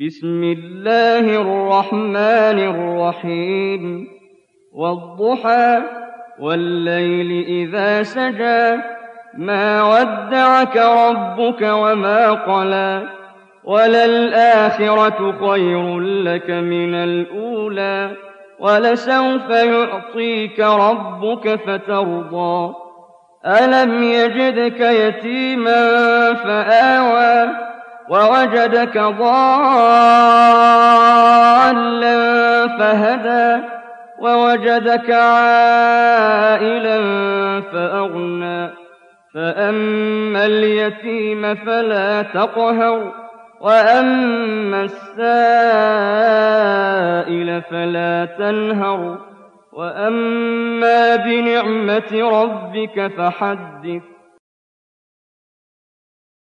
بسم الله الرحمن الرحيم والضحى والليل إذا سجى ما ودعك ربك وما قلى وللآخرة خير لك من الأولى ولسوف يعطيك ربك فترضى ألم يجدك يتيما فآوى ووجدك ضالا فهدى ووجدك عائلا فأغنى فأما اليتيم فلا تقهر وأما السائل فلا تنهر وأما بنعمة ربك فحدث